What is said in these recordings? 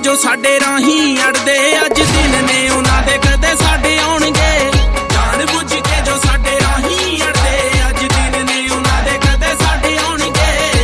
ਜੋ ਸਾਡੇ ਰਾਹੀਂ ਅੜਦੇ ਅੱਜ ਦਿਨ ਨੇ ਉਹਨਾਂ ਦੇ ਕਦੇ ਸਾਡੇ ਆਉਣਗੇ ਜਾਣ ਬੁੱਝ ਕੇ ਜੋ ਸਾਡੇ ਰਾਹੀਂ ਅੜਦੇ ਅੱਜ ਦਿਨ ਨੇ ਉਹਨਾਂ ਦੇ ਕਦੇ ਸਾਡੇ ਆਉਣਗੇ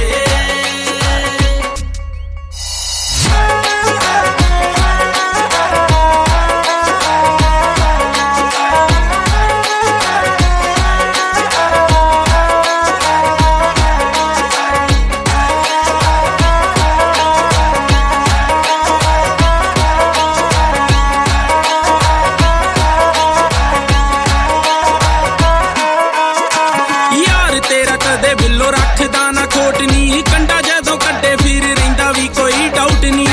ਕਦੇ ਬਿੱਲੋ ਰੱਖਦਾ ਨਾ ਖੋਟ ਨੀ ਕੰਡਾ ਜਦੋਂ ਕੱਢੇ ਫਿਰ ਰਹਿੰਦਾ ਵੀ ਕੋਈ ਡਾਊਟ ਨੀ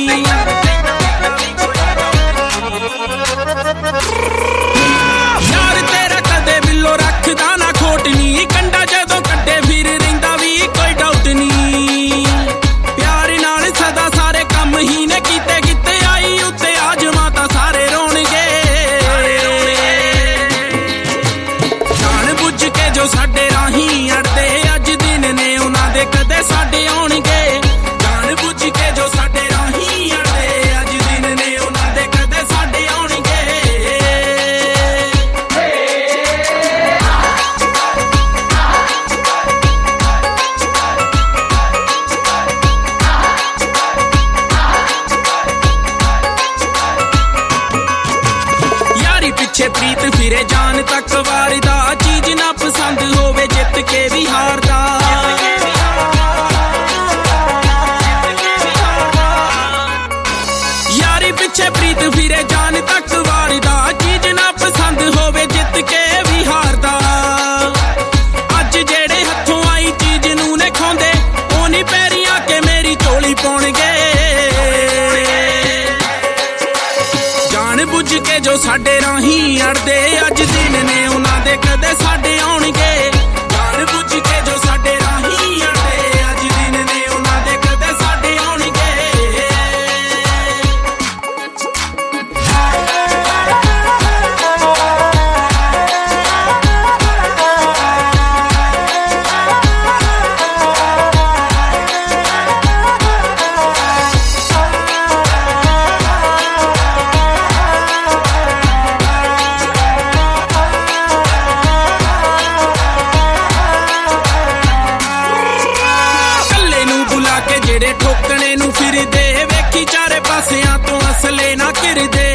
ਯਾਰ ਤੇਰਾ ਕਦੇ ਬਿੱਲੋ ਰੱਖਦਾ ਨਾ ਖੋਟ ਨੀ ਕੰਡਾ ਜਦੋਂ ਕੱਢੇ ਫਿਰ ਰਹਿੰਦਾ ਵੀ ਕੋਈ ਡਾਊਟ ਨੀ ਪਿਆਰ ਨਾਲ ਸਦਾ ਸਾਰੇ ਕੰਮ ਹੀ ਨੇ ਕੀਤੇ ਕਿਤੇ ਆਈ ਉੱਤੇ ਆਜਮਾ ਤਾਂ ਸਾਰੇ ਰੋਣਗੇ ਜਾਣ ਬੁੱਝ ਕੇ ਜੋ ਸਾਡੇ ਰਾਹੀਂ ਅੜਦੇ ਅੱਜ ਦਿਨ ਨੇ ਉਹਨਾਂ ਦੇ ਕਦੇ ਸਾਡੇ ਆਉਣਗੇ ਜਾਣ ਬੁੱਝ ਕੇ ਜੋ ਸਾਡੇ ਰਾਹੀਂ ਅੜਦੇ ਅੱਜ ਦਿਨ ਨੇ ਉਹਨਾਂ ਦੇ ਕਦੇ ਸਾਡੇ ਆਉਣਗੇ ਯਾਰੀ ਪਿੱਛੇ ਪ੍ਰੀਤ ਫਿਰੇ ਜਾਨ ਤੱਕ ਵਾਰਦਾ ਚੀਜ਼ ਨਾ ਪਸੰਦ ਹੋਵੇ ਜਿੱਤ ਕੇ ਵੀ ਹਾਰਦਾ ਯਾਰੀ ਪਿੱਛੇ ਪ੍ਰੀਤ ਫਿਰੇ ਜਾਨ ਤੱਕ ਵਾਰਦਾ ਚੀਜ਼ ਨਾ ਪਸੰਦ ਹੋਵੇ ਜਿੱਤ ਕੇ ਵੀ ਹਾਰਦਾ ਅੱਜ ਜਿਹੜੇ ਹੱਥੋਂ ਆਈ ਚੀਜ਼ ਨੂੰ ਨੇ ਖਾਂਦੇ ਉਹ ਨਹੀਂ ਪੈਰੀਆਂ ਕੇ ਮੇਰੀ ਝੋਲੀ ਪਾਉਣਗੇ ਜਾਣ ਬੁੱਝ ਕੇ ਜੋ ਸਾਡੇ ਰਾਹੀਂ ਅੜਦੇ ਅੱਜ ਦਿਨ ਨੇ ਉਹਨਾਂ ਦੇ ਕਦੇ ਸਾਡੇ ਆਉਣਗੇ ਜਾਣ ਬੁੱਝ ਕੇ ਜੋ ਸਾਡੇ ਰਾਹੀਂ ਅੜਦੇ ਅੱਜ ਦਿਨ ਨੇ ਉਹਨਾਂ ਦੇ ਕਦੇ ਸਾਡੇ ਆਉਣਗੇ ਜਿਹੜੇ ਠੋਕਣੇ ਨੂੰ ਫਿਰਦੇ ਵੇਖੀ ਚਾਰੇ ਪਾਸਿਆਂ ਤੋਂ ਅਸਲੇ ਨਾ ਘਿਰਦੇ